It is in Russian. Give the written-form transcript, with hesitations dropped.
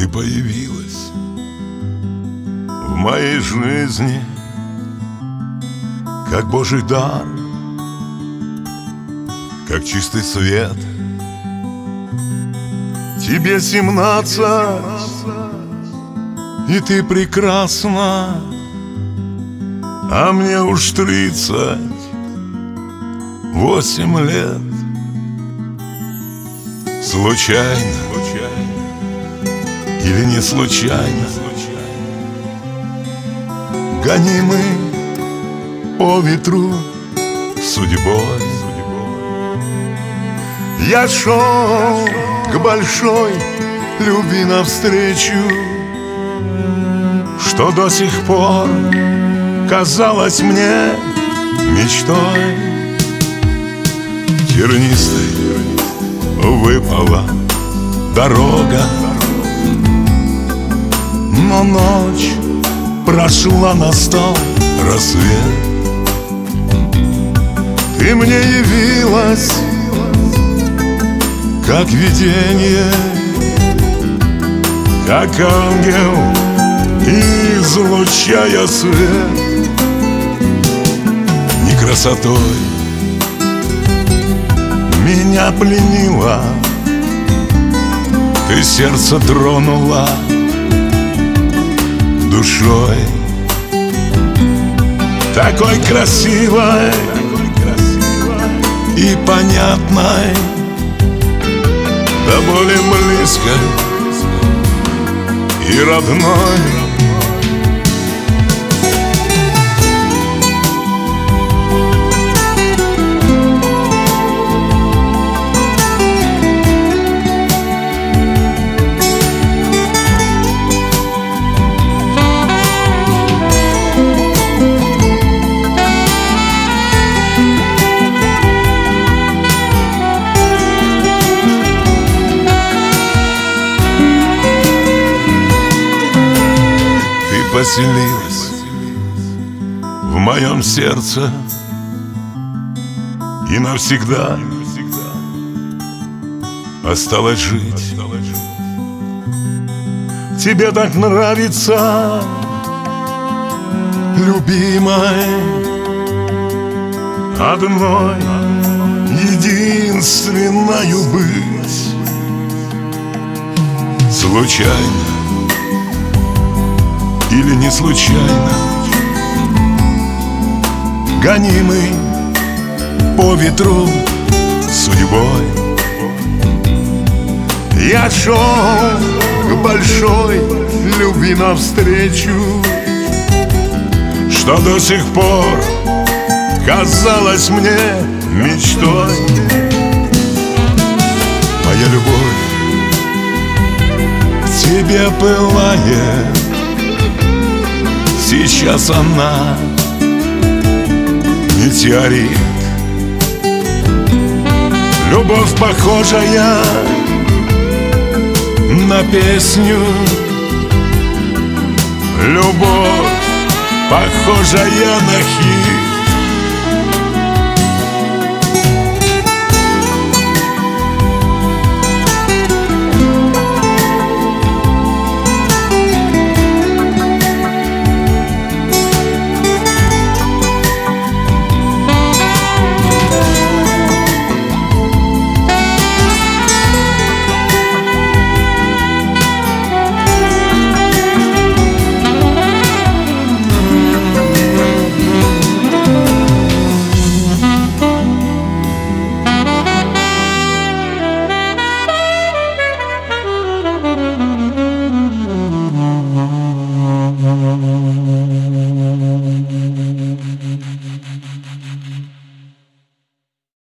Ты появилась в моей жизни, как Божий дар, как чистый свет. Тебе 17, и ты прекрасна, а мне уж 38 лет. Случайно или не случайно, гонимы по ветру судьбой, я шел к большой любви навстречу, что до сих пор казалось мне мечтой. Тернистой выпала дорога, но ночь прошла, настал рассвет. Ты мне явилась, как видение, как ангел, излучая свет. Не красотой меня пленила, ты сердце тронула душой. Такой красивой и понятной, до боли близкой и родной. Поселилась в моем сердце и навсегда осталось жить. Тебе так нравится, любимой, одной единственною быть. Случайно или не случайно, гонимый по ветру судьбой, я шел к большой любви навстречу, что до сих пор казалось мне мечтой. Моя любовь к тебе пылает, сейчас она метеорит. Любовь, похожая на песню, любовь, похожая на хит.